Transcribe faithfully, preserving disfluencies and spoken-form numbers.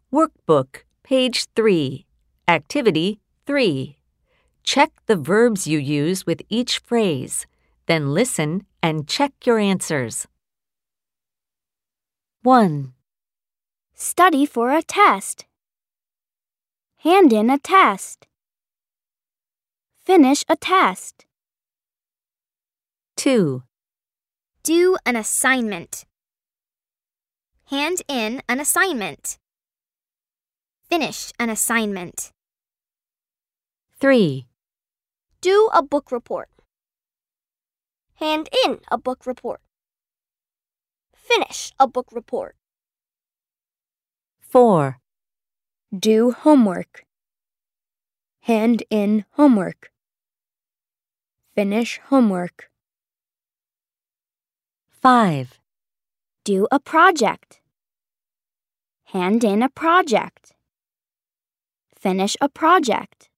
Workbook, page three, Activity three. Check the verbs you use with each phrase, then listen and check your answers. one. Study for a test. Hand in a test. Finish a test. two. Do an assignment. Hand in an assignment. Finish an assignment. three. Do a book report. Hand in a book report. Finish a book report. four. Do homework. Hand in homework. Finish homework. five. Do a project. Hand in a project. Finish a project.